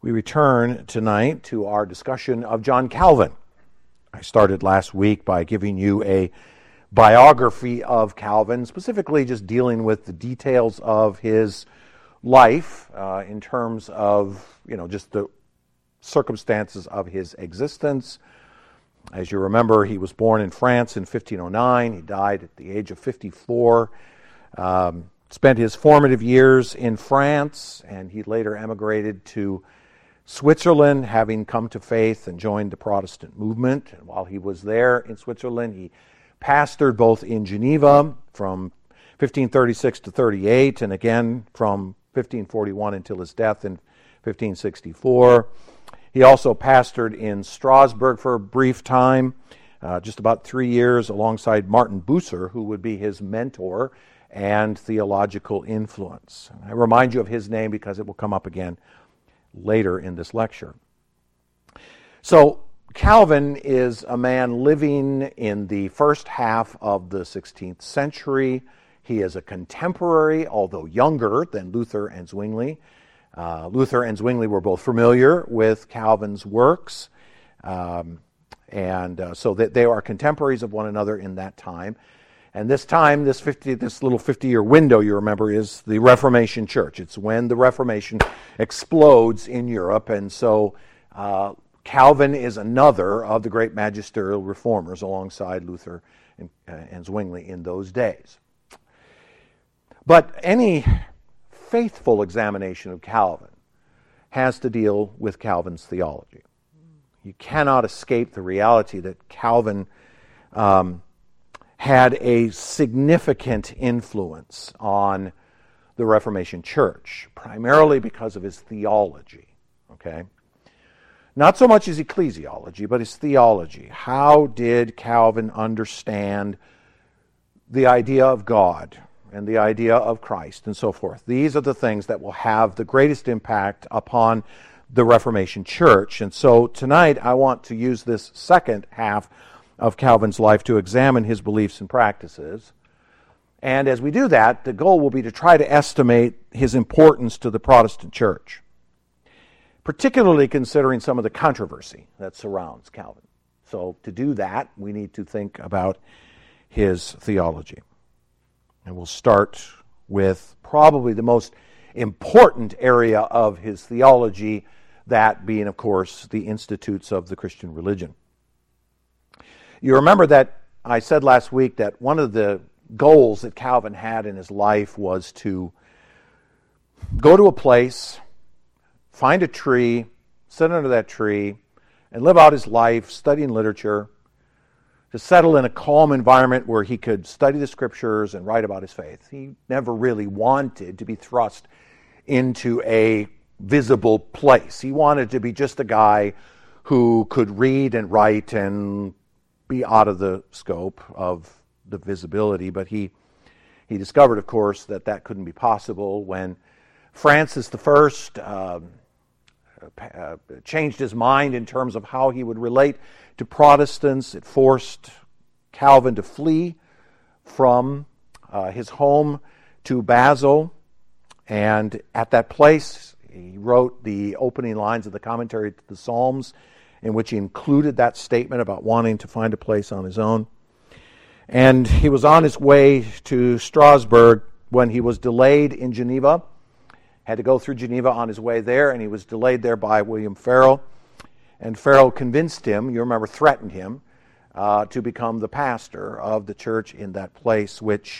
We return tonight to our discussion of John Calvin. I started last week by giving you a biography of Calvin, specifically just dealing with the details of his life in terms of, just the circumstances of his existence. As you remember, he was born in France in 1509. He died at the age of 54. Spent his formative years in France, and he later emigrated to Switzerland, having come to faith and joined the Protestant movement. And while he was there in Switzerland, he pastored both in Geneva from 1536 to 38, and again from 1541 until his death in 1564. He also pastored in Strasbourg for a brief time, just about 3 years, alongside Martin Bucer, who would be his mentor and theological influence. I remind you of his name because it will come up again later in this lecture. So Calvin is a man living in the first half of the 16th century. He is a contemporary, although younger than Luther and Zwingli. Luther and Zwingli were both familiar with Calvin's works, and so they are contemporaries of one another in that time. And this time, this little 50-year window, you remember, is the Reformation Church. It's when the Reformation explodes in Europe, and so Calvin is another of the great magisterial reformers alongside Luther and Zwingli in those days. But any faithful examination of Calvin has to deal with Calvin's theology. You cannot escape the reality that Calvin had a significant influence on the Reformation Church, primarily because of his theology, okay? Not so much his ecclesiology, but his theology. How did Calvin understand the idea of God and the idea of Christ and so forth? These are the things that will have the greatest impact upon the Reformation Church. And so tonight I want to use this second half of Calvin's life to examine his beliefs and practices. And as we do that, the goal will be to try to estimate his importance to the Protestant Church, particularly considering some of the controversy that surrounds Calvin. So to do that, we need to think about his theology. And we'll start with probably the most important area of his theology, that being, of course, the institutes of the Christian religion. You remember that I said last week that one of the goals that Calvin had in his life was to go to a place, find a tree, sit under that tree, and live out his life studying literature, to settle in a calm environment where he could study the Scriptures and write about his faith. He never really wanted to be thrust into a visible place. He wanted to be just a guy who could read and write and be out of the scope of the visibility, but he discovered, of course, that couldn't be possible when Francis I changed his mind in terms of how he would relate to Protestants. It forced Calvin to flee from his home to Basel, and at that place he wrote the opening lines of the commentary to the Psalms, in which he included that statement about wanting to find a place on his own. And he was on his way to Strasbourg when he was delayed in Geneva. Had to go through Geneva on his way there, and he was delayed there by William Farel. And Farel convinced him, you remember, threatened him, to become the pastor of the church in that place, which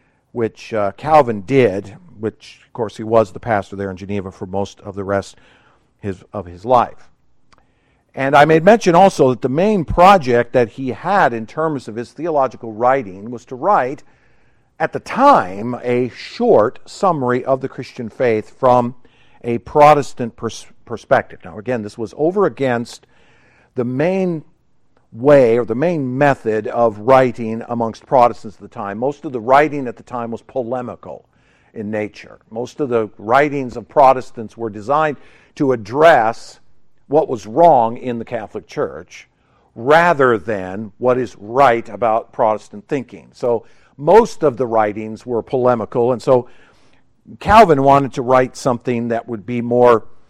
Calvin did, which, of course, he was the pastor there in Geneva for most of the rest of his life. And I made mention also that the main project that he had in terms of his theological writing was to write, at the time, a short summary of the Christian faith from a Protestant perspective. Now, again, this was over against the main way or the main method of writing amongst Protestants at the time. Most of the writing at the time was polemical in nature. Most of the writings of Protestants were designed to address what was wrong in the Catholic Church rather than what is right about Protestant thinking. So most of the writings were polemical, and so Calvin wanted to write something that would be more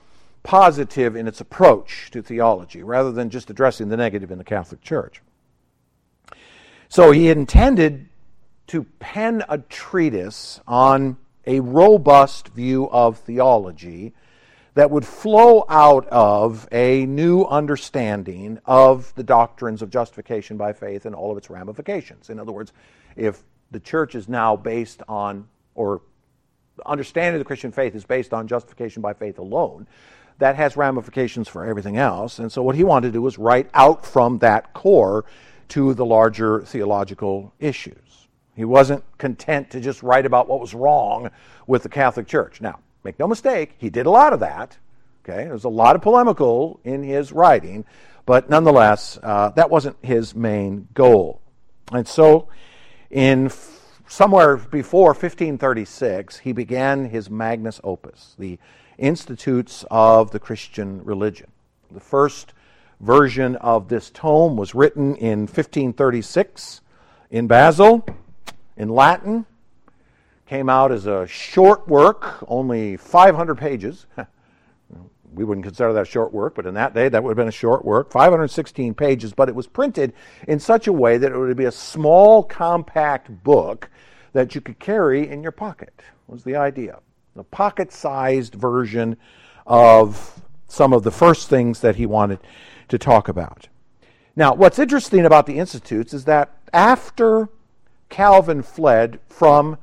positive in its approach to theology, rather than just addressing the negative in the Catholic Church. So he intended to pen a treatise on a robust view of theology that would flow out of a new understanding of the doctrines of justification by faith and all of its ramifications. In other words, if the church is now based on, or the understanding of the Christian faith is based on justification by faith alone, that has ramifications for everything else. And so what he wanted to do was write out from that core to the larger theological issues. He wasn't content to just write about what was wrong with the Catholic Church. Now, make no mistake, he did a lot of that. Okay, there's a lot of polemical in his writing, but nonetheless, that wasn't his main goal. And so, in somewhere before 1536, he began his magnus opus, the Institutes of the Christian Religion. The first version of this tome was written in 1536 in Basel, in Latin. Came out as a short work, only 500 pages. We wouldn't consider that a short work, but in that day that would have been a short work. 516 pages, but it was printed in such a way that it would be a small, compact book that you could carry in your pocket, was the idea. A pocket-sized version of some of the first things that he wanted to talk about. Now, what's interesting about the Institutes is that after Calvin fled from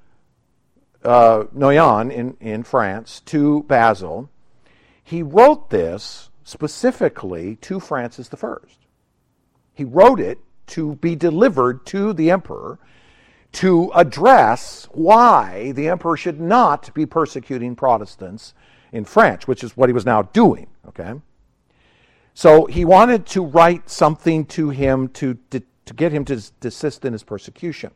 Noyon in France to Basel, he wrote this specifically to Francis I. He wrote it to be delivered to the emperor to address why the emperor should not be persecuting Protestants in France, which is what he was now doing. Okay, so he wanted to write something to him to get him to desist in his persecution.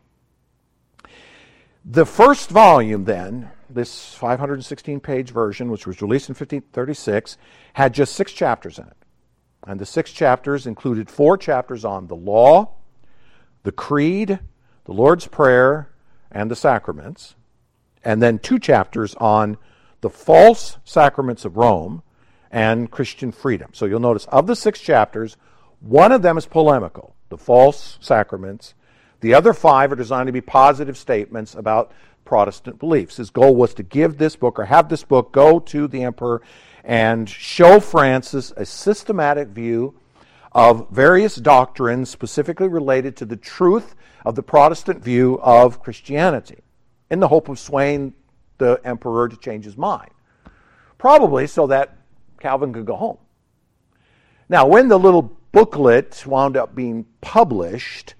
The first volume, then, this 516-page version, which was released in 1536, had just 6 chapters in it. And the 6 chapters included 4 chapters on the law, the creed, the Lord's Prayer, and the sacraments, and then 2 chapters on the false sacraments of Rome and Christian freedom. So you'll notice, of the 6 chapters, 1 of them is polemical, the false sacraments. The other 5 are designed to be positive statements about Protestant beliefs. His goal was to give this book, or have this book go to the emperor and show Francis a systematic view of various doctrines specifically related to the truth of the Protestant view of Christianity, in the hope of swaying the emperor to change his mind. Probably so that Calvin could go home. Now, when the little booklet wound up being published,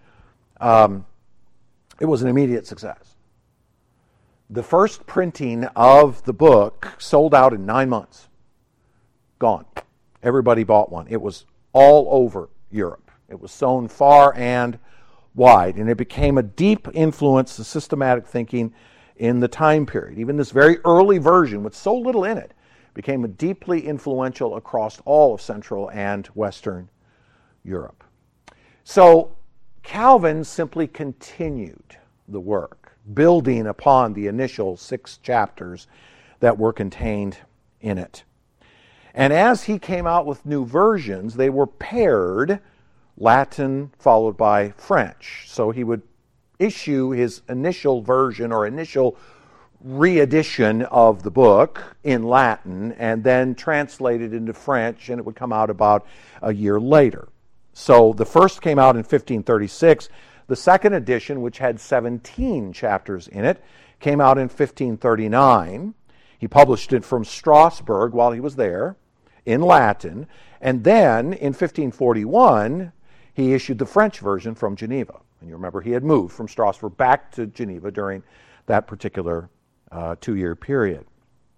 it was an immediate success. The first printing of the book sold out in 9 months. Gone. Everybody bought one. It was all over Europe. It was sown far and wide, and it became a deep influence to systematic thinking in the time period. Even this very early version, with so little in it, became deeply influential across all of Central and Western Europe. So Calvin simply continued the work, building upon the initial 6 chapters that were contained in it. And as he came out with new versions, they were paired, Latin followed by French. So he would issue his initial version or initial re-edition of the book in Latin and then translate it into French, and it would come out about a year later. So the first came out in 1536. The second edition, which had 17 chapters in it, came out in 1539. He published it from Strasbourg while he was there in Latin. And then in 1541, he issued the French version from Geneva. And you remember he had moved from Strasbourg back to Geneva during that particular 2-year period.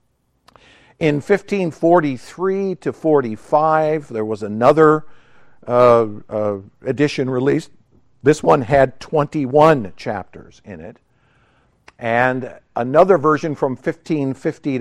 In 1543 to 45, there was another edition released. This one had 21 chapters in it. And another version from 1550 to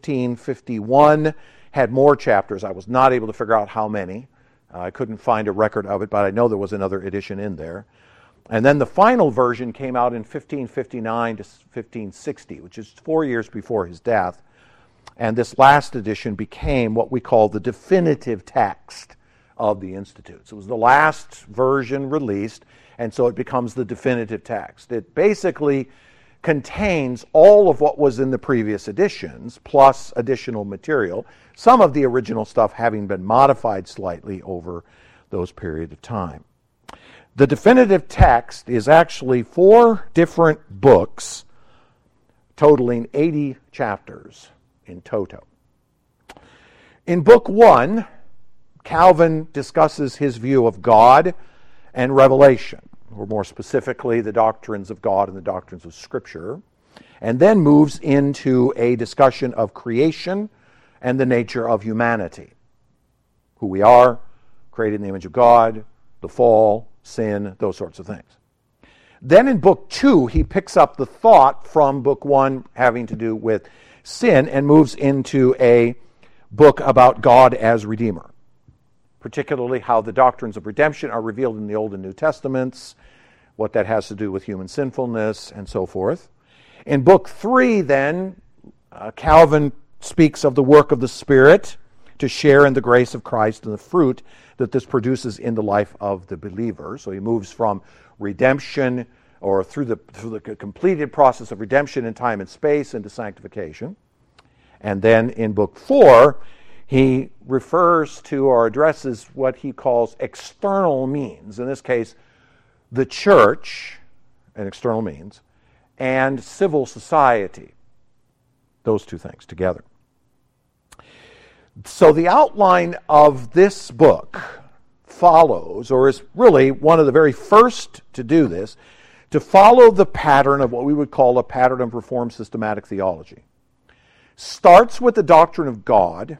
1551 had more chapters. I was not able to figure out how many. I couldn't find a record of it, but I know there was another edition in there. And then the final version came out in 1559 to 1560, which is 4 years before his death. And this last edition became what we call the definitive text of the Institutes. It was the last version released, and so it becomes the definitive text. It basically contains all of what was in the previous editions, plus additional material, some of the original stuff having been modified slightly over those periods of time. The definitive text is actually 4 different books totaling 80 chapters in toto. In Book 1, Calvin discusses his view of God and revelation, or more specifically, the doctrines of God and the doctrines of Scripture, and then moves into a discussion of creation and the nature of humanity. Who we are, created in the image of God, the fall, sin, those sorts of things. Then in Book 2, he picks up the thought from Book 1 having to do with sin and moves into a book about God as Redeemer, particularly how the doctrines of redemption are revealed in the Old and New Testaments, what that has to do with human sinfulness, and so forth. In Book 3, then, Calvin speaks of the work of the Spirit to share in the grace of Christ and the fruit that this produces in the life of the believer. So he moves from redemption, or through the completed process of redemption in time and space, into sanctification. And then in Book 4, he refers to or addresses what he calls external means. In this case, the church, an external means, and civil society. Those two things together. So the outline of this book follows, or is really one of the very first to do this, to follow the pattern of what we would call a pattern of Reformed systematic theology. Starts with the doctrine of God,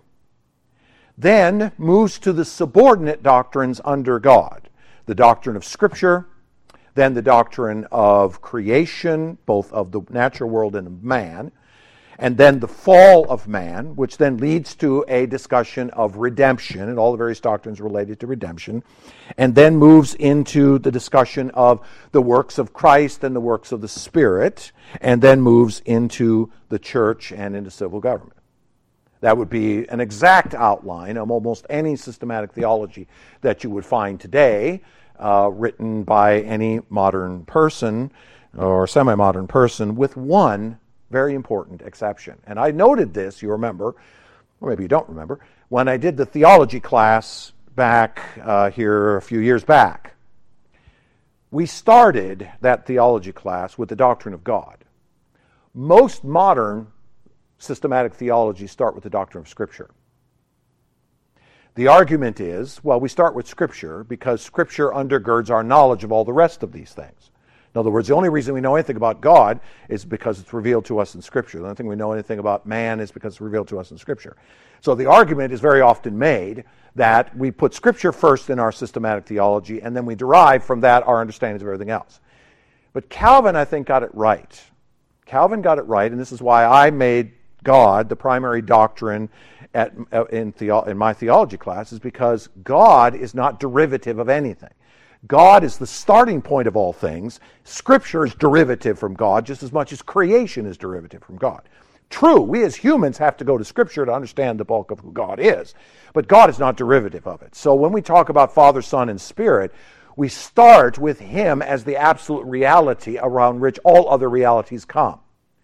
then moves to the subordinate doctrines under God. The doctrine of Scripture, then the doctrine of creation, both of the natural world and of man, and then the fall of man, which then leads to a discussion of redemption and all the various doctrines related to redemption, and then moves into the discussion of the works of Christ and the works of the Spirit, and then moves into the church and into civil government. That would be an exact outline of almost any systematic theology that you would find today, written by any modern person or semi-modern person, with one very important exception. And I noted this, you remember, or maybe you don't remember, when I did the theology class back here a few years back. We started that theology class with the doctrine of God. Most modern systematic theology start with the doctrine of Scripture. The argument is, well, we start with Scripture because Scripture undergirds our knowledge of all the rest of these things. In other words, the only reason we know anything about God is because it's revealed to us in Scripture. The only thing we know anything about man is because it's revealed to us in Scripture. So the argument is very often made that we put Scripture first in our systematic theology, and then we derive from that our understandings of everything else. But Calvin, I think, got it right. Calvin got it right, and this is why I made God the primary doctrine in my theology classes, because God is not derivative of anything. God is the starting point of all things. Scripture is derivative from God just as much as creation is derivative from God. True, we as humans have to go to Scripture to understand the bulk of who God is, but God is not derivative of it. So when we talk about Father, Son, and Spirit, we start with Him as the absolute reality around which all other realities come.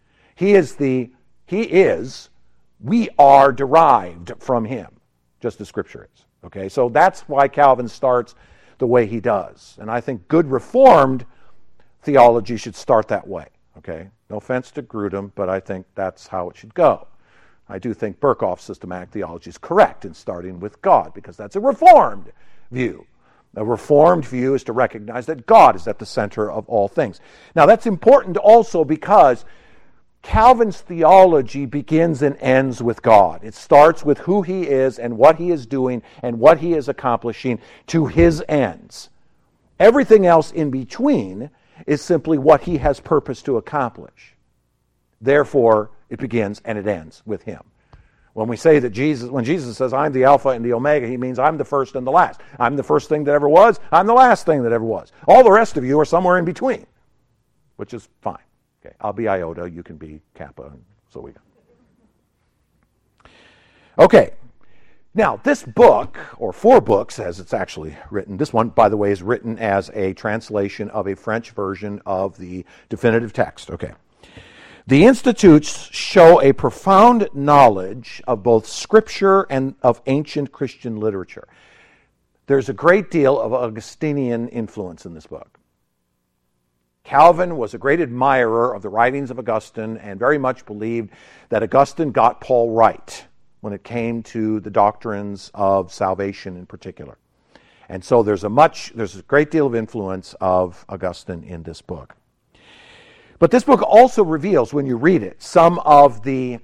We are derived from Him, just as Scripture is. Okay, so that's why Calvin starts the way he does. And I think good Reformed theology should start that way. Okay, no offense to Grudem, but I think that's how it should go. I do think Berkhof's systematic theology is correct in starting with God, because that's a Reformed view. A Reformed view is to recognize that God is at the center of all things. Now that's important also because Calvin's theology begins and ends with God. It starts with who He is and what He is doing and what He is accomplishing to His ends. Everything else in between is simply what He has purposed to accomplish. Therefore, it begins and it ends with Him. When we say that when Jesus says, I'm the Alpha and the Omega, He means I'm the first and the last. I'm the first thing that ever was. I'm the last thing that ever was. All the rest of you are somewhere in between, which is fine. Okay, I'll be iota, you can be kappa, and so we go. Okay. Now, this book, or 4 books as it's actually written, this one, by the way, is written as a translation of a French version of the definitive text. Okay. The Institutes show a profound knowledge of both Scripture and of ancient Christian literature. There's a great deal of Augustinian influence in this book. Calvin was a great admirer of the writings of Augustine and very much believed that Augustine got Paul right when it came to the doctrines of salvation in particular. And so there's a great deal of influence of Augustine in this book. But this book also reveals, when you read it, some of the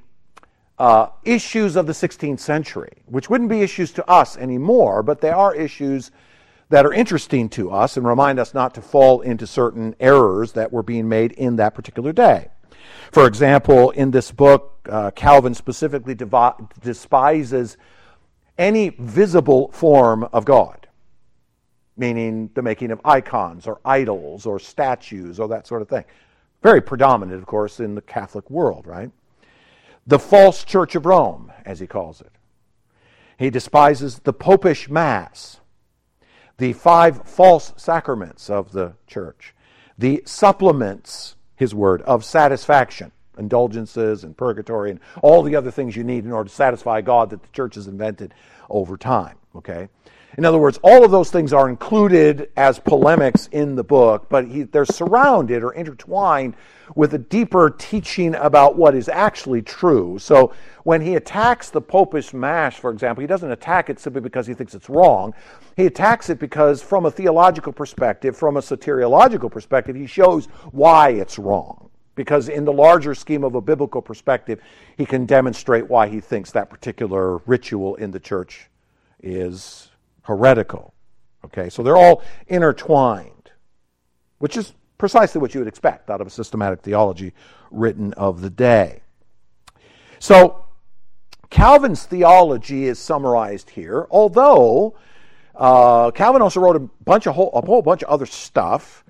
issues of the 16th century, which wouldn't be issues to us anymore, but they are issues that are interesting to us and remind us not to fall into certain errors that were being made in that particular day. For example, in this book, Calvin specifically despises any visible form of God, meaning the making of icons or idols or statues or that sort of thing. Very predominant, of course, in the Catholic world, right? The false Church of Rome, as he calls it. He despises the Popish Mass, the 5 false sacraments of the Church, the supplements, his word, of satisfaction, indulgences and purgatory and all the other things you need in order to satisfy God that the Church has invented over time, okay? In other words, all of those things are included as polemics in the book, but they're surrounded or intertwined with a deeper teaching about what is actually true. So when he attacks the Popish Mass, for example, he doesn't attack it simply because he thinks it's wrong. He attacks it because from a theological perspective, from a soteriological perspective, he shows why it's wrong. Because in the larger scheme of a biblical perspective, he can demonstrate why he thinks that particular ritual in the church is heretical. Okay, so they're all intertwined, which is precisely what you would expect out of a systematic theology written of the day. So Calvin's theology is summarized here, although Calvin also wrote a whole bunch of other stuff.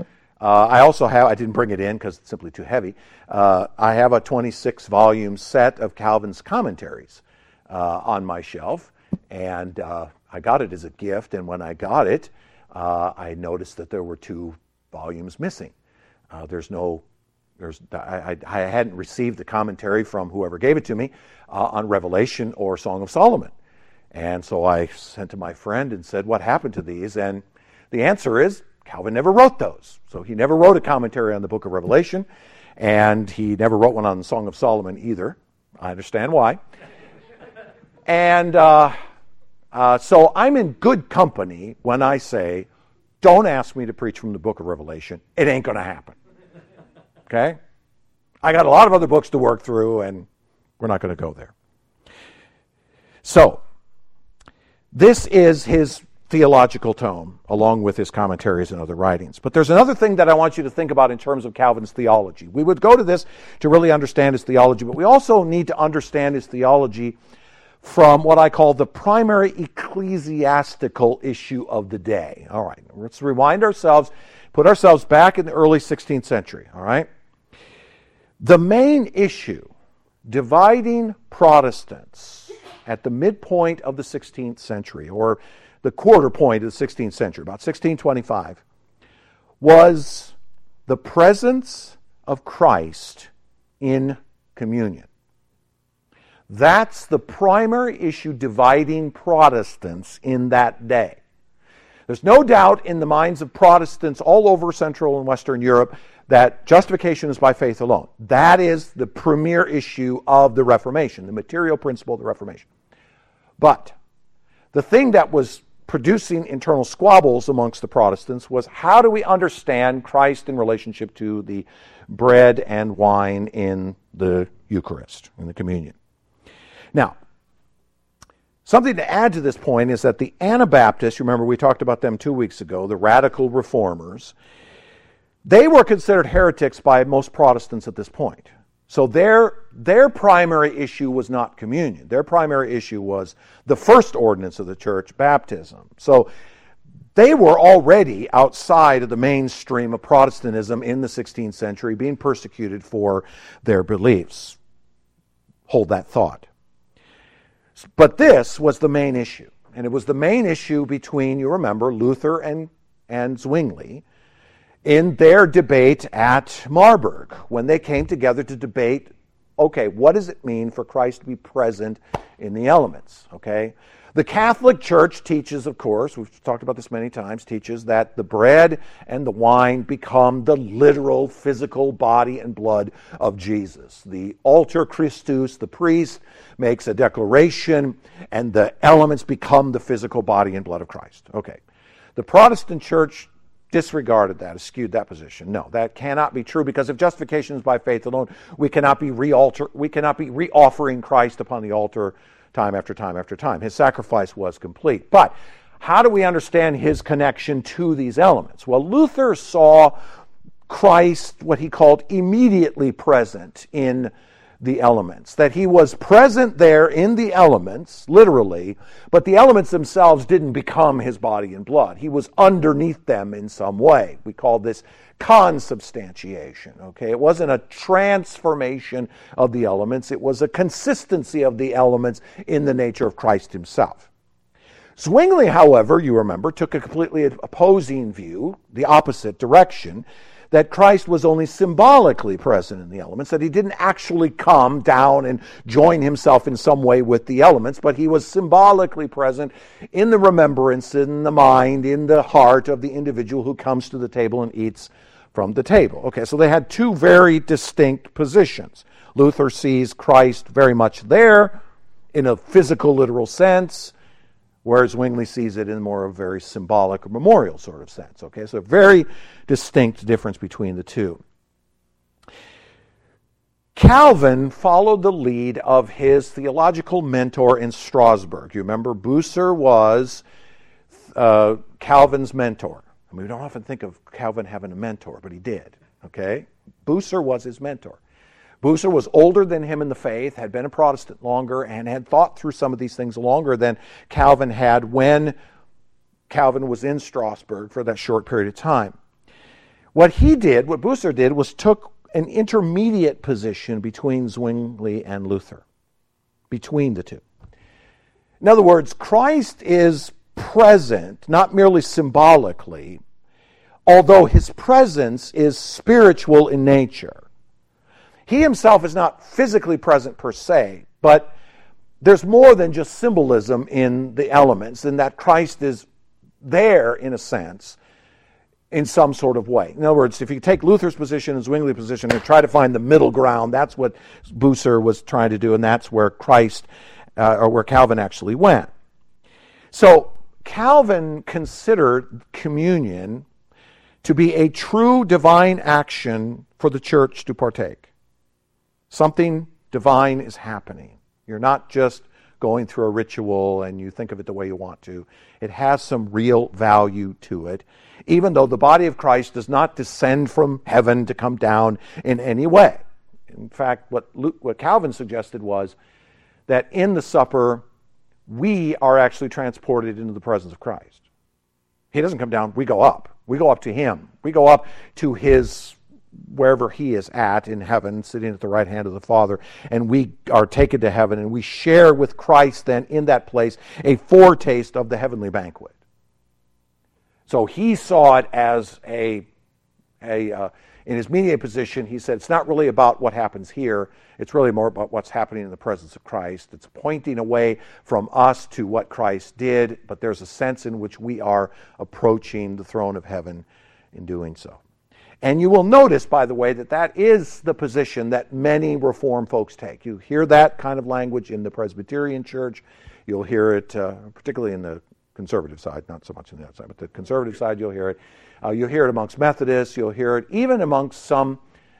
I didn't bring it in because it's simply too heavy. I have a 26-volume set of Calvin's commentaries on my shelf, and I got it as a gift, and when I got it, I noticed that there were 2 volumes missing. I hadn't received the commentary from whoever gave it to me on Revelation or Song of Solomon. And so I sent to my friend and said, what happened to these? And the answer is, Calvin never wrote those. So he never wrote a commentary on the book of Revelation, and he never wrote one on the Song of Solomon either. I understand why. And so I'm in good company when I say, don't ask me to preach from the book of Revelation. It ain't going to happen. Okay? I got a lot of other books to work through, and we're not going to go there. So, this is his theological tome, along with his commentaries and other writings. But there's another thing that I want you to think about in terms of Calvin's theology. We would go to this to really understand his theology, but we also need to understand his theology from what I call the primary ecclesiastical issue of the day. All right, let's rewind ourselves, put ourselves back in the early 16th century, all right? The main issue dividing Protestants at the midpoint of the 16th century, or the quarter point of the 16th century, about 1625, was the presence of Christ in communion. That's the primary issue dividing Protestants in that day. There's no doubt in the minds of Protestants all over Central and Western Europe that justification is by faith alone. That is the premier issue of the Reformation, the material principle of the Reformation. But the thing that was producing internal squabbles amongst the Protestants was, how do we understand Christ in relationship to the bread and wine in the Eucharist, in the communion? Now, something to add to this point is that the Anabaptists, remember we talked about them 2 weeks ago, the radical reformers, they were considered heretics by most Protestants at this point. So their primary issue was not communion. Their primary issue was the first ordinance of the church, baptism. So they were already outside of the mainstream of Protestantism in the 16th century, being persecuted for their beliefs. Hold that thought. But this was the main issue. And it was the main issue between, you remember, Luther and Zwingli in their debate at Marburg, when they came together to debate, okay, what does it mean for Christ to be present in the elements? Okay? The Catholic Church teaches, of course, we've talked about this many times, teaches that the bread and the wine become the literal physical body and blood of Jesus. The alter Christus, the priest, makes a declaration, and the elements become the physical body and blood of Christ. Okay. The Protestant Church disregarded that, eschewed that position. No, that cannot be true, because if justification is by faith alone, we cannot be reoffering Christ upon the altar time after time after time. His sacrifice was complete. But how do we understand his connection to these elements? Well, Luther saw Christ, what he called, immediately present in the elements, that he was present there in the elements, literally, but the elements themselves didn't become his body and blood. He was underneath them in some way. We call this consubstantiation, okay? It wasn't a transformation of the elements, it was a consistency of the elements in the nature of Christ himself. Zwingli, however, you remember, took a completely opposing view, the opposite direction, that Christ was only symbolically present in the elements, that he didn't actually come down and join himself in some way with the elements, but he was symbolically present in the remembrance, in the mind, in the heart of the individual who comes to the table and eats from the table. Okay, so they had two very distinct positions. Luther sees Christ very much there in a physical, literal sense, whereas Zwingli sees it in more of a very symbolic or memorial sort of sense. Okay, so a very distinct difference between the two. Calvin followed the lead of his theological mentor in Strasbourg. You remember, Bucer was Calvin's mentor. I mean, we don't often think of Calvin having a mentor, but he did. Okay, Bucer was his mentor. Bucer was older than him in the faith, had been a Protestant longer, and had thought through some of these things longer than Calvin had when Calvin was in Strasbourg for that short period of time. What Bucer did, was took an intermediate position between Zwingli and Luther, between the two. In other words, Christ is present, not merely symbolically, although his presence is spiritual in nature. He himself is not physically present per se, but there's more than just symbolism in the elements, in that Christ is there, in a sense, in some sort of way. In other words, if you take Luther's position and Zwingli's position and try to find the middle ground, that's what Bucer was trying to do, and that's where where Calvin actually went. So Calvin considered communion to be a true divine action for the church to partake. Something divine is happening. You're not just going through a ritual and you think of it the way you want to. It has some real value to it, even though the body of Christ does not descend from heaven to come down in any way. In fact, what Calvin suggested was that in the supper, we are actually transported into the presence of Christ. He doesn't come down, we go up. We go up to him. We go up to his, wherever he is at in heaven, sitting at the right hand of the Father, and we are taken to heaven, and we share with Christ then in that place a foretaste of the heavenly banquet. So he saw it as in his mediator position, he said, it's not really about what happens here, it's really more about what's happening in the presence of Christ. It's pointing away from us to what Christ did, but there's a sense in which we are approaching the throne of heaven in doing so. And you will notice, by the way, that is the position that many Reformed folks take. You hear that kind of language in the Presbyterian Church. You'll hear it particularly in the conservative side, not so much on the other side, but the conservative side you'll hear it. You'll hear it amongst Methodists. You'll hear it even amongst some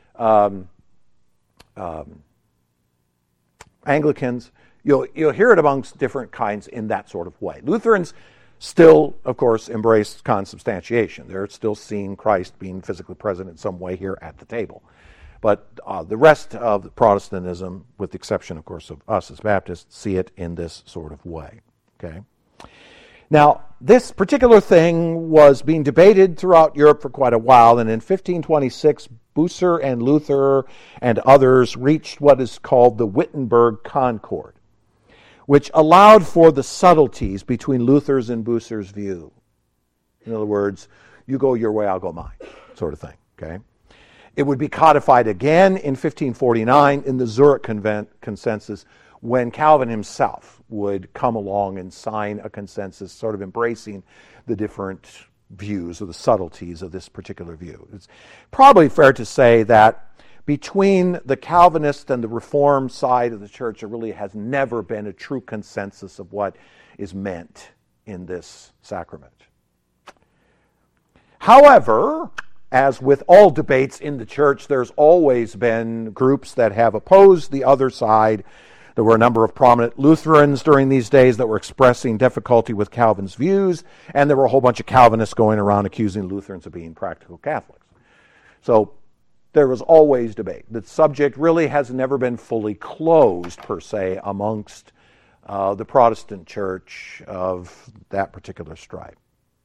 Anglicans. You'll hear it amongst different kinds in that sort of way. Lutherans still, of course, embrace consubstantiation. They're still seeing Christ being physically present in some way here at the table. But the rest of Protestantism, with the exception, of course, of us as Baptists, see it in this sort of way. Okay. Now, this particular thing was being debated throughout Europe for quite a while, and in 1526, Bucer and Luther and others reached what is called the Wittenberg Concord. which allowed for the subtleties between Luther's and Bucer's view. In other words, you go your way, I'll go mine, sort of thing. Okay? It would be codified again in 1549 in the Zurich Consensus, when Calvin himself would come along and sign a consensus sort of embracing the different views or the subtleties of this particular view. It's probably fair to say that between the Calvinist and the Reformed side of the church, there really has never been a true consensus of what is meant in this sacrament. However, as with all debates in the church, there's always been groups that have opposed the other side. There were a number of prominent Lutherans during these days that were expressing difficulty with Calvin's views, and there were a whole bunch of Calvinists going around accusing Lutherans of being practical Catholics. So there was always debate. The subject really has never been fully closed, per se, amongst the Protestant church of that particular stripe.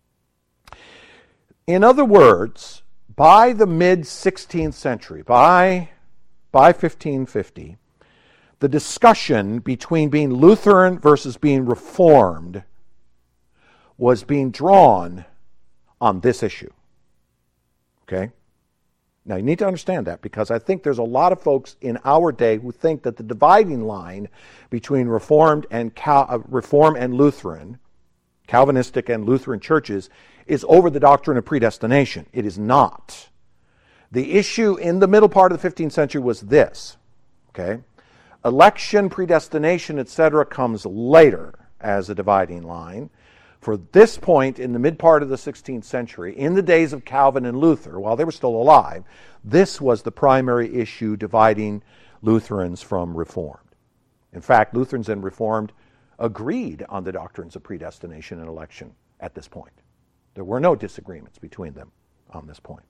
In other words, by the mid-16th century, by 1550, the discussion between being Lutheran versus being Reformed was being drawn on this issue. Okay? Now, you need to understand that, because I think there's a lot of folks in our day who think that the dividing line between Reform and Lutheran, Calvinistic and Lutheran churches, is over the doctrine of predestination. It is not. The issue in the middle part of the 15th century was this. Okay? Election, predestination, etc. comes later as a dividing line. For this point in the mid part of the 16th century, in the days of Calvin and Luther, while they were still alive, this was the primary issue dividing Lutherans from Reformed. In fact, Lutherans and Reformed agreed on the doctrines of predestination and election at this point. There were no disagreements between them on this point.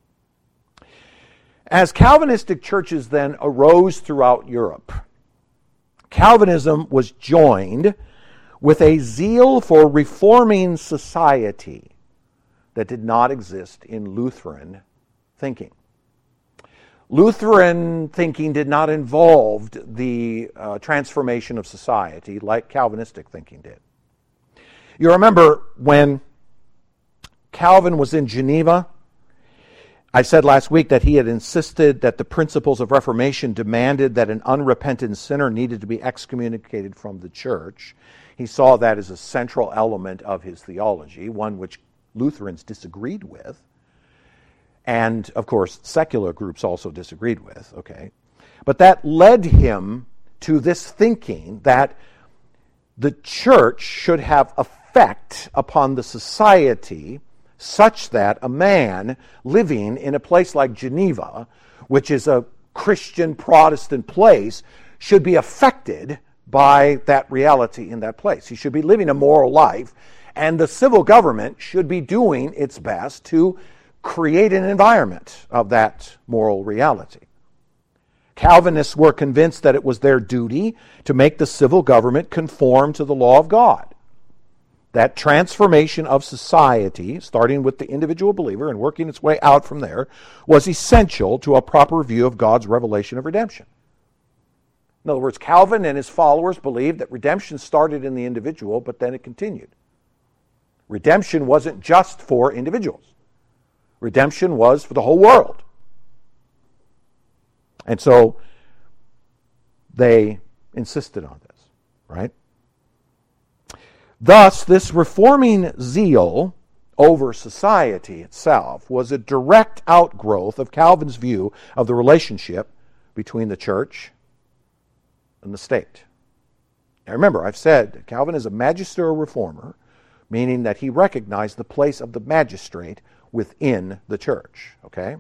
As Calvinistic churches then arose throughout Europe, Calvinism was joined with a zeal for reforming society that did not exist in Lutheran thinking. Lutheran thinking did not involve the transformation of society like Calvinistic thinking did. You remember when Calvin was in Geneva, I said last week that he had insisted that the principles of Reformation demanded that an unrepentant sinner needed to be excommunicated from the church. He saw that as a central element of his theology, one which Lutherans disagreed with, and, of course, secular groups also disagreed with, okay? But that led him to this thinking that the church should have effect upon the society such that a man living in a place like Geneva, which is a Christian Protestant place, should be affected by that reality in that place. He should be living a moral life, and the civil government should be doing its best to create an environment of that moral reality. Calvinists were convinced that it was their duty to make the civil government conform to the law of God. That transformation of society, starting with the individual believer and working its way out from there, was essential to a proper view of God's revelation of redemption. In other words, Calvin and his followers believed that redemption started in the individual, but then it continued. Redemption wasn't just for individuals. Redemption was for the whole world. And so they insisted on this, right? Thus, this reforming zeal over society itself was a direct outgrowth of Calvin's view of the relationship between the church and the state. Now remember, I've said Calvin is a magisterial reformer, meaning that he recognized the place of the magistrate within the church, okay?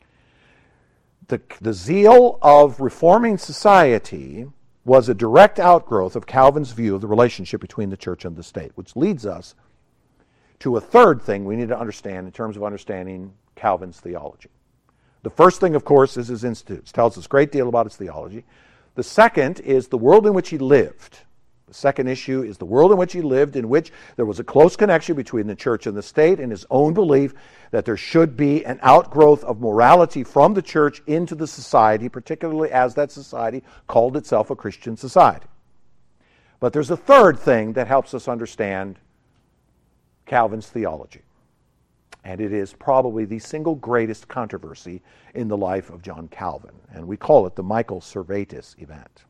The zeal of reforming society was a direct outgrowth of Calvin's view of the relationship between the church and the state, which leads us to a third thing we need to understand in terms of understanding Calvin's theology. The first thing, of course, is his Institutes. It tells us a great deal about his theology. The second is the world in which he lived. The second issue is the world in which he lived, in which there was a close connection between the church and the state, and his own belief that there should be an outgrowth of morality from the church into the society, particularly as that society called itself a Christian society. But there's a third thing that helps us understand Calvin's theology. And it is probably the single greatest controversy in the life of John Calvin. And we call it the Michael Servetus event.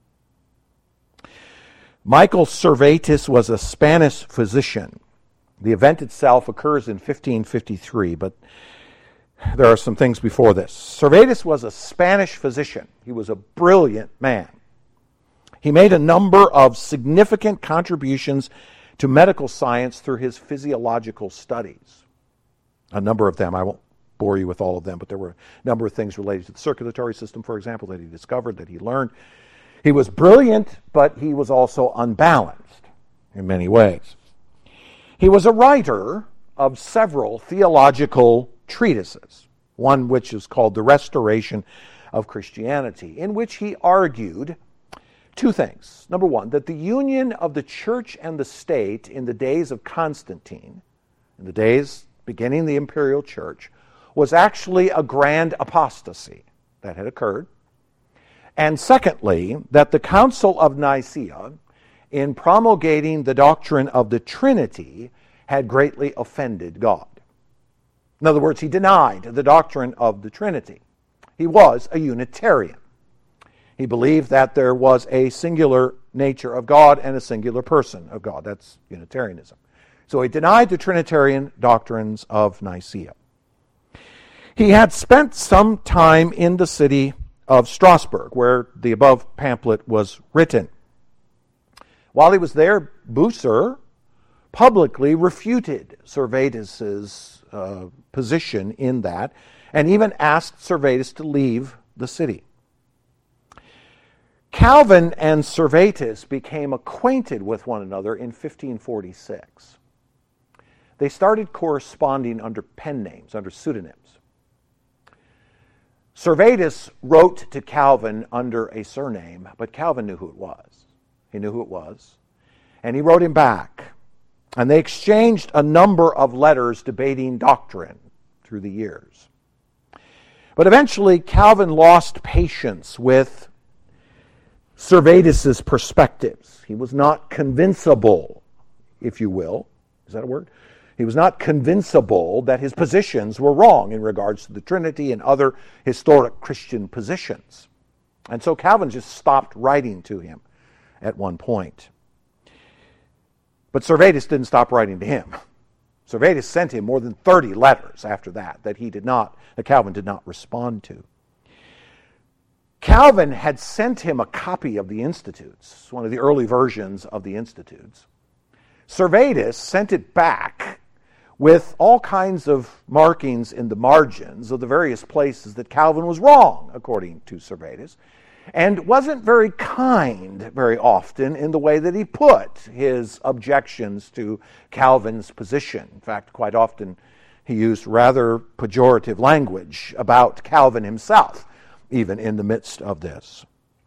Michael Servetus was a Spanish physician. The event itself occurs in 1553, but there are some things before this. Servetus was a Spanish physician. He was a brilliant man. He made a number of significant contributions to medical science through his physiological studies. A number of them, I won't bore you with all of them, but there were a number of things related to the circulatory system, for example, that he discovered, that he learned. He was brilliant, but he was also unbalanced in many ways. He was a writer of several theological treatises, one which is called The Restoration of Christianity, in which he argued two things. Number one, that the union of the church and the state in the days of Constantine, in the days beginning the imperial church, was actually a grand apostasy that had occurred. And secondly, that the Council of Nicaea, in promulgating the doctrine of the Trinity, had greatly offended God. In other words, he denied the doctrine of the Trinity. He was a Unitarian. He believed that there was a singular nature of God and a singular person of God. That's Unitarianism. So he denied the Trinitarian doctrines of Nicaea. He had spent some time in the city of Strasbourg, where the above pamphlet was written. While he was there, Bucer publicly refuted Servetus's position in that, and even asked Servetus to leave the city. Calvin and Servetus became acquainted with one another in 1546. They started corresponding under pen names, under pseudonyms. Servetus wrote to Calvin under a surname, but Calvin knew who it was. He knew who it was. And he wrote him back. And they exchanged a number of letters debating doctrine through the years. But eventually, Calvin lost patience with Servetus's perspectives. He was not convincible, if you will. Is that a word? He was not convincible that his positions were wrong in regards to the Trinity and other historic Christian positions. And so Calvin just stopped writing to him at one point. But Servetus didn't stop writing to him. Servetus sent him more than 30 letters after that Calvin did not respond to. Calvin had sent him a copy of the Institutes, one of the early versions of the Institutes. Servetus sent it back with all kinds of markings in the margins of the various places that Calvin was wrong, according to Servetus, and wasn't very kind very often in the way that he put his objections to Calvin's position. In fact, quite often he used rather pejorative language about Calvin himself, even in the midst of this.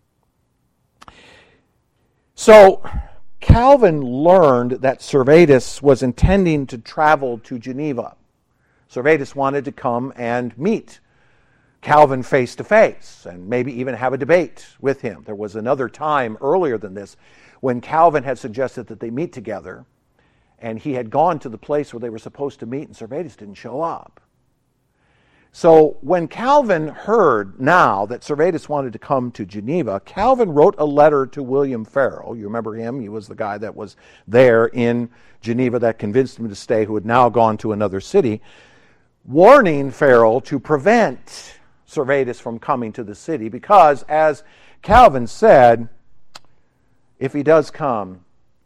So, Calvin learned that Servetus was intending to travel to Geneva. Servetus wanted to come and meet Calvin face to face and maybe even have a debate with him. There was another time earlier than this when Calvin had suggested that they meet together, and he had gone to the place where they were supposed to meet, and Servetus didn't show up. So when Calvin heard now that Servetus wanted to come to Geneva, Calvin wrote a letter to William Farel. You remember him? He was the guy that was there in Geneva that convinced him to stay, who had now gone to another city, warning Farel to prevent Servetus from coming to the city because, as Calvin said, if he does come,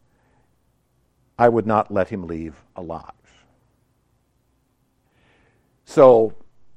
I would not let him leave alive. So,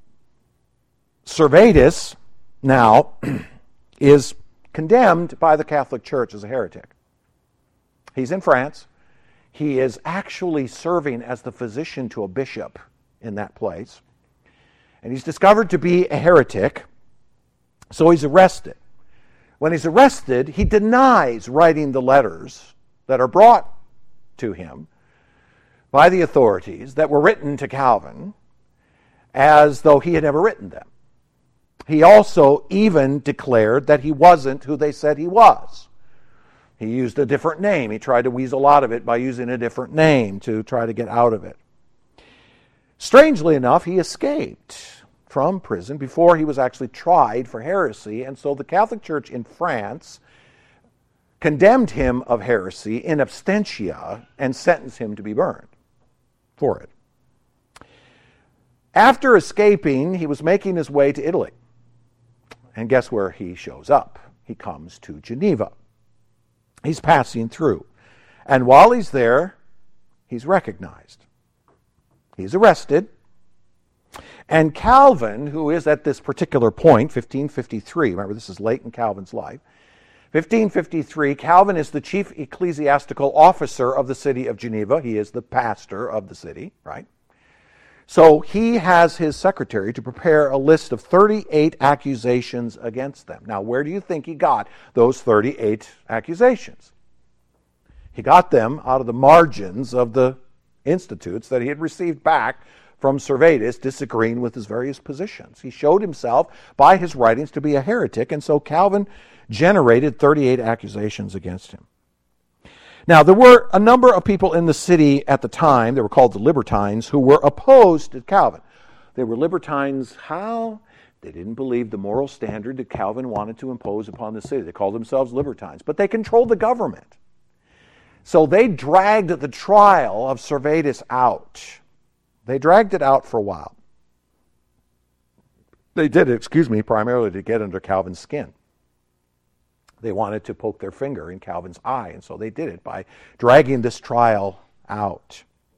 Servetus now is condemned by the Catholic Church as a heretic. He's in France. He is actually serving as the physician to a bishop in that place. And he's discovered to be a heretic, so he's arrested. When he's arrested, he denies writing the letters that are brought to him by the authorities that were written to Calvin as though he had never written them. He also even declared that he wasn't who they said he was. He used a different name. He tried to weasel out of it by using a different name to try to get out of it. Strangely enough, he escaped from prison before he was actually tried for heresy, and so the Catholic Church in France condemned him of heresy in absentia and sentenced him to be burned for it. After escaping, he was making his way to Italy. And guess where he shows up? He comes to Geneva. He's passing through. And while he's there, he's recognized. He's arrested. And Calvin, who is at this particular point, 1553, remember this is late in Calvin's life, 1553, Calvin is the chief ecclesiastical officer of the city of Geneva. He is the pastor of the city, right? So he has his secretary to prepare a list of 38 accusations against them. Now, where do you think he got those 38 accusations? He got them out of the margins of the institutes that he had received back from Servetus, disagreeing with his various positions. He showed himself by his writings to be a heretic, and so Calvin generated 38 accusations against him. Now, there were a number of people in the city at the time, they were called the Libertines, who were opposed to Calvin. They were Libertines, how? They didn't believe the moral standard that Calvin wanted to impose upon the city. They called themselves Libertines, but they controlled the government. So they dragged the trial of Servetus out. They dragged it out for a while. They did it, primarily to get under Calvin's skin. They wanted to poke their finger in Calvin's eye, and so they did it by dragging this trial out.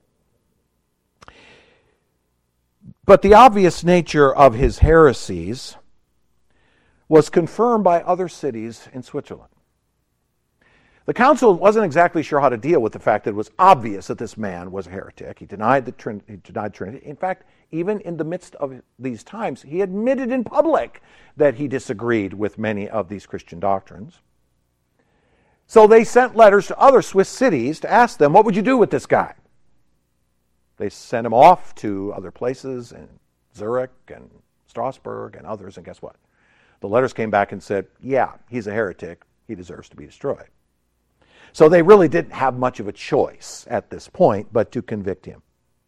But the obvious nature of his heresies was confirmed by other cities in Switzerland. The council wasn't exactly sure how to deal with the fact that it was obvious that this man was a heretic. He denied Trinity. In fact, even in the midst of these times, he admitted in public that he disagreed with many of these Christian doctrines. So they sent letters to other Swiss cities to ask them, what would you do with this guy? They sent him off to other places in Zurich and Strasbourg and others, and guess what? The letters came back and said, yeah, he's a heretic. He deserves to be destroyed. So they really didn't have much of a choice at this point but to convict him.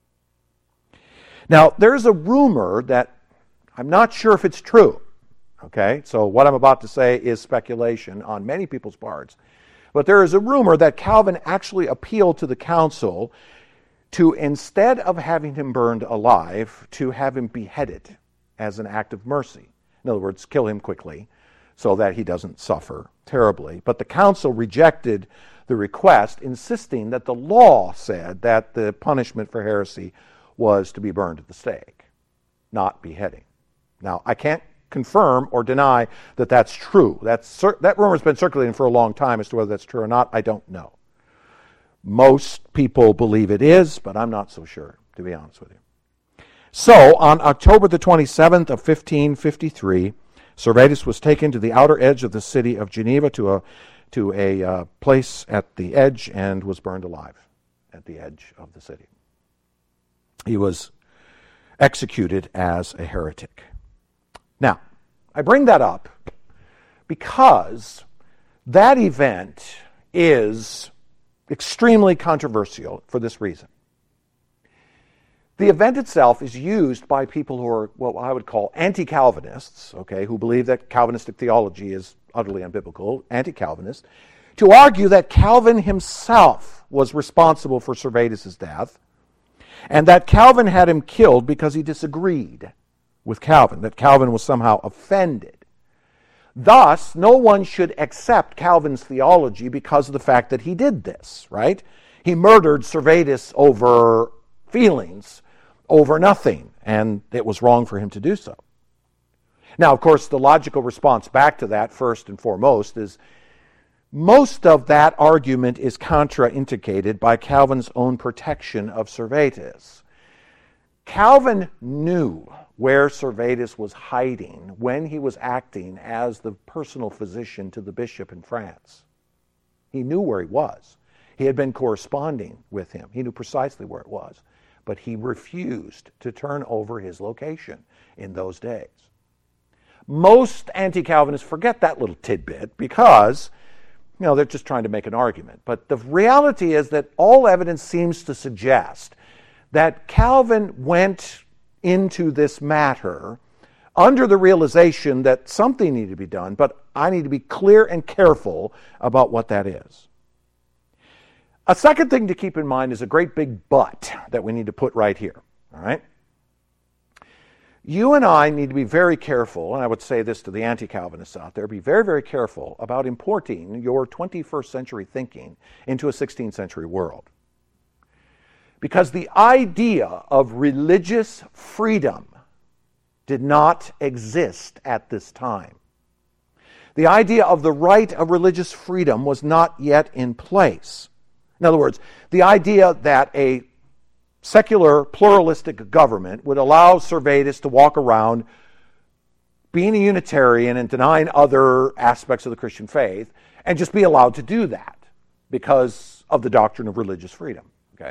Now, there's a rumor that I'm not sure if it's true. Okay, so what I'm about to say is speculation on many people's parts. But there is a rumor that Calvin actually appealed to the council to, instead of having him burned alive, to have him beheaded as an act of mercy. In other words, kill him quickly so that he doesn't suffer terribly. But the council rejected the request, insisting that the law said that the punishment for heresy was to be burned at the stake, not beheading. Now, I can't confirm or deny that that's true. That rumor has been circulating for a long time. As to whether that's true or not, I don't know. Most people believe it is, but I'm not so sure, to be honest with you. So, on October the 27th of 1553, Servetus was taken to the outer edge of the city of Geneva to a place at the edge and was burned alive at the edge of the city. He was executed as a heretic. Now, I bring that up because that event is extremely controversial for this reason. The event itself is used by people who are what I would call anti-Calvinists, okay, who believe that Calvinistic theology is utterly unbiblical, anti-Calvinists, to argue that Calvin himself was responsible for Servetus' death, and that Calvin had him killed because he disagreed with Calvin, that Calvin was somehow offended. Thus, no one should accept Calvin's theology because of the fact that he did this, right? He murdered Servetus over feelings, over nothing, and it was wrong for him to do so. Now, of course, the logical response back to that, first and foremost, is most of that argument is contraindicated by Calvin's own protection of Servetus. Calvin knew where Servetus was hiding when he was acting as the personal physician to the bishop in France. He knew where he was. He had been corresponding with him. He knew precisely where it was. But he refused to turn over his location in those days. Most anti-Calvinists forget that little tidbit because they're just trying to make an argument. But the reality is that all evidence seems to suggest that Calvin went into this matter under the realization that something needed to be done, but I need to be clear and careful about what that is. A second thing to keep in mind is a great big but that we need to put right here, all right? You and I need to be very careful, and I would say this to the anti-Calvinists out there, be very, very careful about importing your 21st century thinking into a 16th century world. Because the idea of religious freedom did not exist at this time. The idea of the right of religious freedom was not yet in place. In other words, the idea that a secular, pluralistic government would allow Servetus to walk around being a Unitarian and denying other aspects of the Christian faith and just be allowed to do that because of the doctrine of religious freedom. Okay?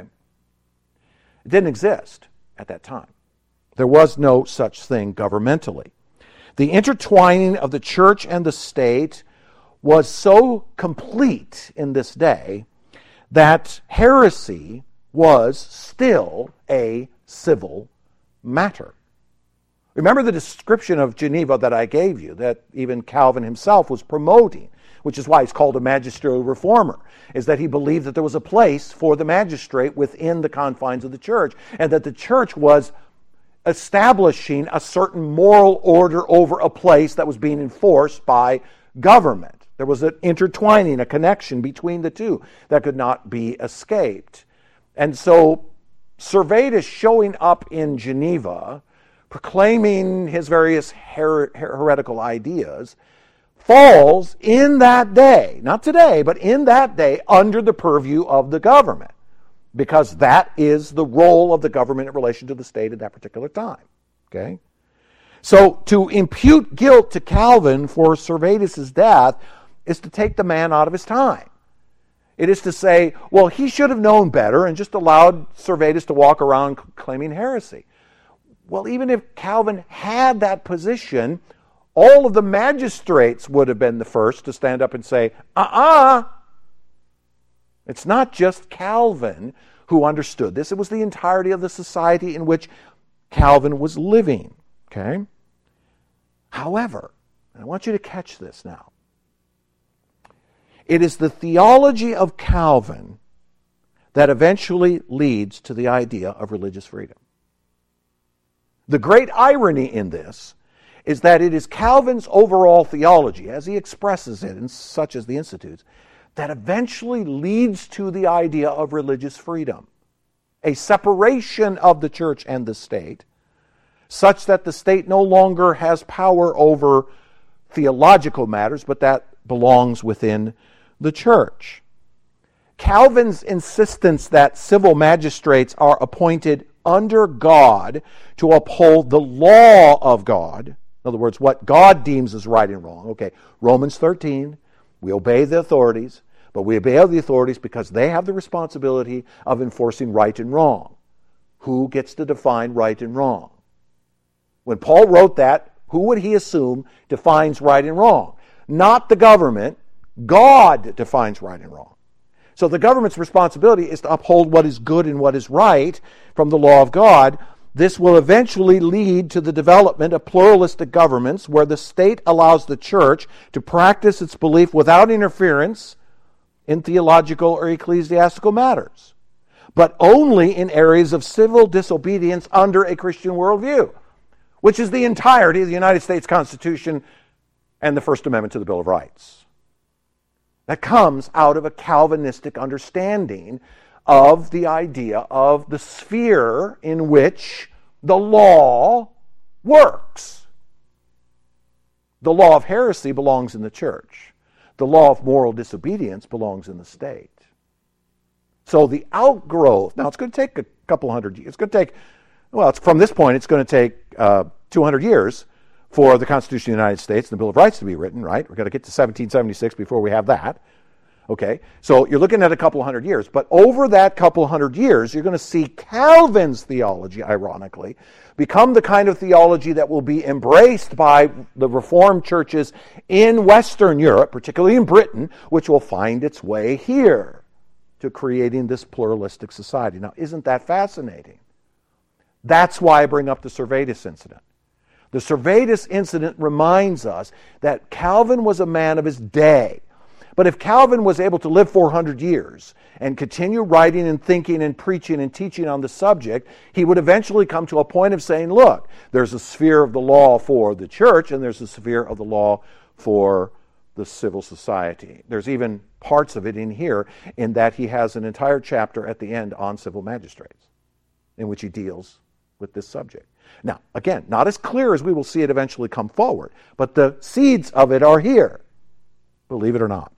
It didn't exist at that time. There was no such thing governmentally. The intertwining of the church and the state was so complete in this day that heresy was still a civil matter. Remember the description of Geneva that I gave you, that even Calvin himself was promoting, which is why he's called a magisterial reformer, is that he believed that there was a place for the magistrate within the confines of the church, and that the church was establishing a certain moral order over a place that was being enforced by government. There was an intertwining, a connection between the two that could not be escaped. And so Servetus showing up in Geneva, proclaiming his various heretical ideas, falls in that day, not today, but in that day, under the purview of the government, because that is the role of the government in relation to the state at that particular time. Okay? So to impute guilt to Calvin for Servetus' death is to take the man out of his time. It is to say, well, he should have known better and just allowed Servetus to walk around claiming heresy. Well, even if Calvin had that position, all of the magistrates would have been the first to stand up and say, It's not just Calvin who understood this. It was the entirety of the society in which Calvin was living. Okay? However, and I want you to catch this now, it is the theology of Calvin that eventually leads to the idea of religious freedom. The great irony in this is that it is Calvin's overall theology, as he expresses it in such as the Institutes, that eventually leads to the idea of religious freedom, a separation of the church and the state, such that the state no longer has power over theological matters, but that belongs within the church. Calvin's insistence that civil magistrates are appointed under God to uphold the law of God, in other words, what God deems as right and wrong. Okay, Romans 13, we obey the authorities, but we obey the authorities because they have the responsibility of enforcing right and wrong. Who gets to define right and wrong? When Paul wrote that, who would he assume defines right and wrong? Not the government. God defines right and wrong. So the government's responsibility is to uphold what is good and what is right from the law of God. This will eventually lead to the development of pluralistic governments where the state allows the church to practice its belief without interference in theological or ecclesiastical matters, but only in areas of civil disobedience under a Christian worldview, which is the entirety of the United States Constitution and the First Amendment to the Bill of Rights. That comes out of a Calvinistic understanding of the idea of the sphere in which the law works. The law of heresy belongs in the church. The law of moral disobedience belongs in the state. So the outgrowth, now it's going to take a couple hundred years. It's going to take, well, from this point, it's going to take 200 years for the Constitution of the United States and the Bill of Rights to be written, right? We've got to get to 1776 before we have that. Okay, so you're looking at a couple hundred years, but over that couple hundred years, you're going to see Calvin's theology, ironically, become the kind of theology that will be embraced by the Reformed churches in Western Europe, particularly in Britain, which will find its way here to creating this pluralistic society. Now, isn't that fascinating? That's why I bring up the Servetus incident. The Servetus incident reminds us that Calvin was a man of his day. But if Calvin was able to live 400 years and continue writing and thinking and preaching and teaching on the subject, he would eventually come to a point of saying, look, there's a sphere of the law for the church and there's a sphere of the law for the civil society. There's even parts of it in here in that he has an entire chapter at the end on civil magistrates in which he deals with this subject. Now, again, not as clear as we will see it eventually come forward, but the seeds of it are here, believe it or not.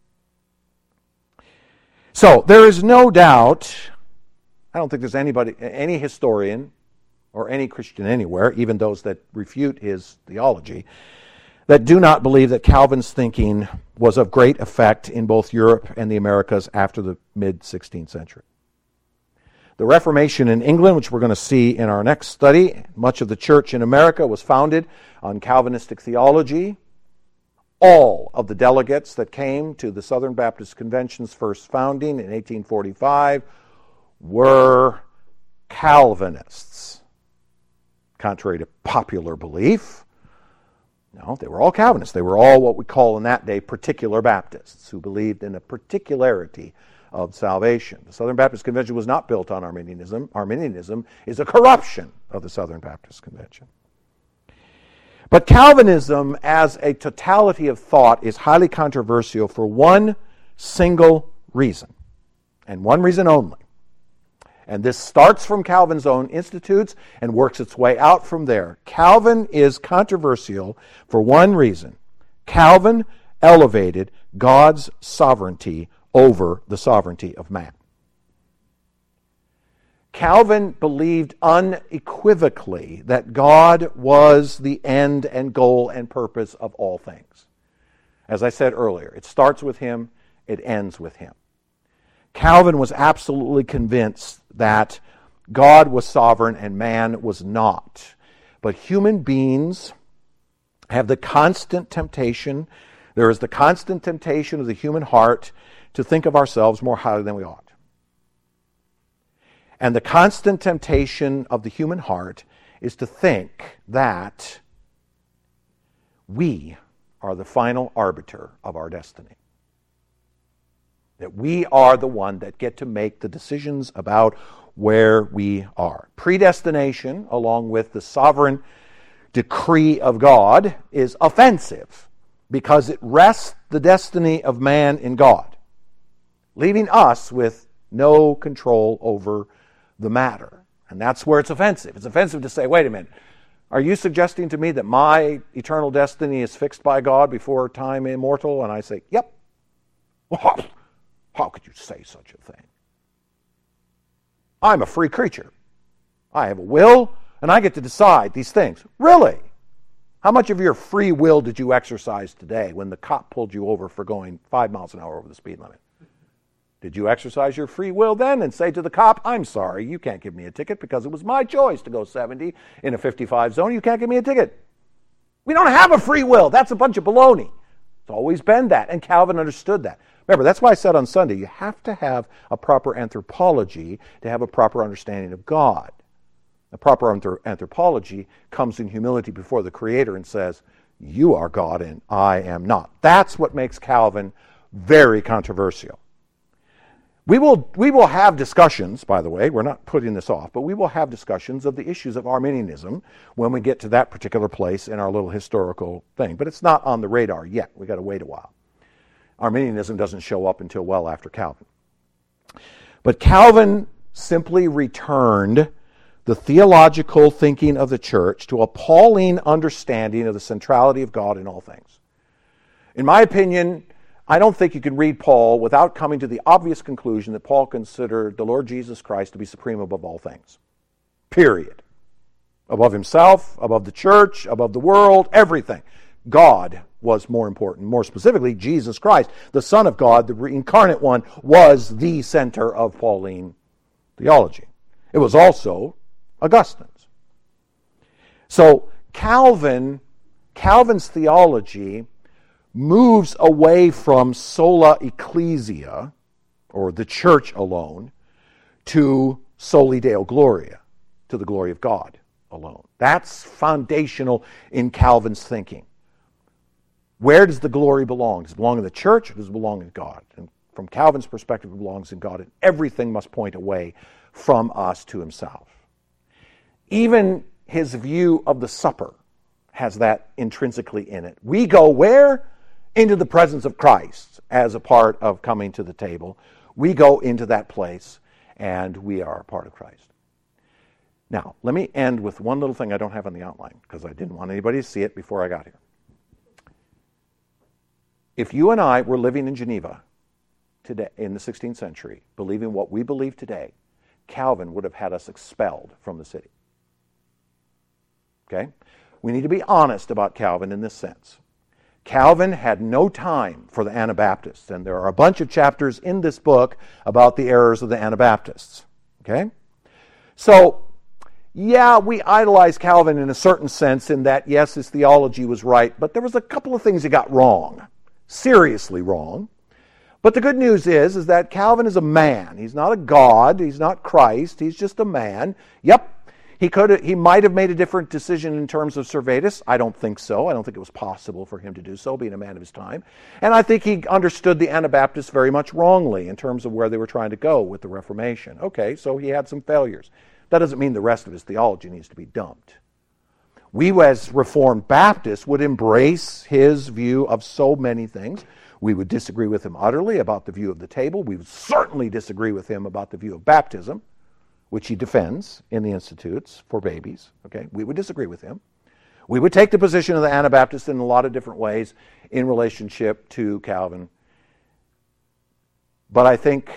So, there is no doubt, I don't think there's any historian or any Christian anywhere, even those that refute his theology, that do not believe that Calvin's thinking was of great effect in both Europe and the Americas after the mid-16th century. The Reformation in England, which we're going to see in our next study, much of the church in America was founded on Calvinistic theology. All of the delegates that came to the Southern Baptist Convention's first founding in 1845 were Calvinists. Contrary to popular belief, no, they were all Calvinists. They were all what we call in that day particular Baptists, who believed in a particularity of salvation. The Southern Baptist Convention was not built on Arminianism. Arminianism is a corruption of the Southern Baptist Convention. But Calvinism as a totality of thought is highly controversial for one single reason, and one reason only. And this starts from Calvin's own institutes and works its way out from there. Calvin is controversial for one reason. Calvin elevated God's sovereignty over the sovereignty of man. Calvin believed unequivocally that God was the end and goal and purpose of all things. As I said earlier, it starts with him, it ends with him. Calvin was absolutely convinced that God was sovereign and man was not. But human beings have the constant temptation, there is the constant temptation of the human heart to think of ourselves more highly than we ought. And the constant temptation of the human heart is to think that we are the final arbiter of our destiny. That we are the one that get to make the decisions about where we are. Predestination, along with the sovereign decree of God, is offensive because it rests the destiny of man in God, leaving us with no control over the matter. And that's where it's offensive. It's offensive to say, wait a minute, are you suggesting to me that my eternal destiny is fixed by God before time immortal? And I say, yep. How could you say such a thing? I'm a free creature. I have a will, and I get to decide these things. Really? How much of your free will did you exercise today when the cop pulled you over for going 5 miles an hour over the speed limit? Did you exercise your free will then and say to the cop, I'm sorry, you can't give me a ticket because it was my choice to go 70 in a 55 zone. You can't give me a ticket. We don't have a free will. That's a bunch of baloney. It's always been that, and Calvin understood that. Remember, that's why I said on Sunday, you have to have a proper anthropology to have a proper understanding of God. A proper anthropology comes in humility before the Creator and says, you are God and I am not. That's what makes Calvin very controversial. We will have discussions, by the way, we're not putting this off, but we will have discussions of the issues of Arminianism when we get to that particular place in our little historical thing. But it's not on the radar yet. We've got to wait a while. Arminianism doesn't show up until well after Calvin. But Calvin simply returned the theological thinking of the church to a Pauline understanding of the centrality of God in all things. In my opinion, I don't think you can read Paul without coming to the obvious conclusion that Paul considered the Lord Jesus Christ to be supreme above all things. Period. Above himself, above the church, above the world, everything. God was more important. More specifically, Jesus Christ, the Son of God, the incarnate one, was the center of Pauline theology. It was also Augustine's. So Calvin's theology moves away from sola ecclesia, or the church alone, to soli Deo Gloria, to the glory of God alone. That's foundational in Calvin's thinking. Where does the glory belong? Does it belong in the church, or does it belong in God? And from Calvin's perspective, it belongs in God, and everything must point away from us to himself. Even his view of the supper has that intrinsically in it. We go where? Into the presence of Christ as a part of coming to the table. We go into that place, and we are a part of Christ. Now, let me end with one little thing I don't have on the outline, because I didn't want anybody to see it before I got here. If you and I were living in Geneva today, in the 16th century, believing what we believe today, Calvin would have had us expelled from the city. Okay? We need to be honest about Calvin in this sense. Calvin had no time for the Anabaptists, and there are a bunch of chapters in this book about the errors of the Anabaptists. Okay? So, yeah, we idolize Calvin in a certain sense in that, yes, his theology was right, but there was a couple of things he got wrong, seriously wrong. But the good news is that Calvin is a man. He's not a god. He's not Christ. He's just a man. Yep, he might have made a different decision in terms of Servetus. I don't think so. I don't think it was possible for him to do so, being a man of his time. And I think he understood the Anabaptists very much wrongly in terms of where they were trying to go with the Reformation. Okay, so he had some failures. That doesn't mean the rest of his theology needs to be dumped. We as Reformed Baptists would embrace his view of so many things. We would disagree with him utterly about the view of the table. We would certainly disagree with him about the view of baptism, which he defends in the Institutes for babies. Okay, we would disagree with him. We would take the position of the Anabaptists in a lot of different ways in relationship to Calvin. But I think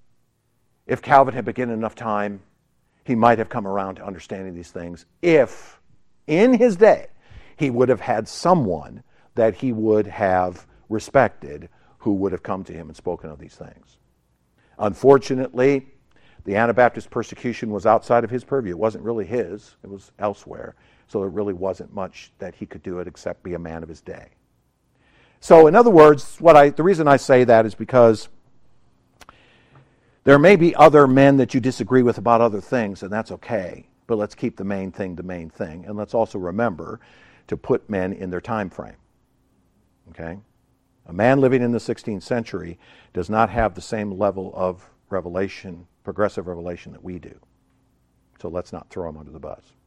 if Calvin had been given enough time, he might have come around to understanding these things if, in his day, he would have had someone that he would have respected who would have come to him and spoken of these things. Unfortunately, the Anabaptist persecution was outside of his purview. It wasn't really his. It was elsewhere. So there really wasn't much that he could do it except be a man of his day. So in other words, the reason I say that is because there may be other men that you disagree with about other things, and that's okay. But let's keep the main thing the main thing. And let's also remember to put men in their time frame. Okay? A man living in the 16th century does not have the same level of revelation, progressive revelation that we do. So let's not throw him under the bus.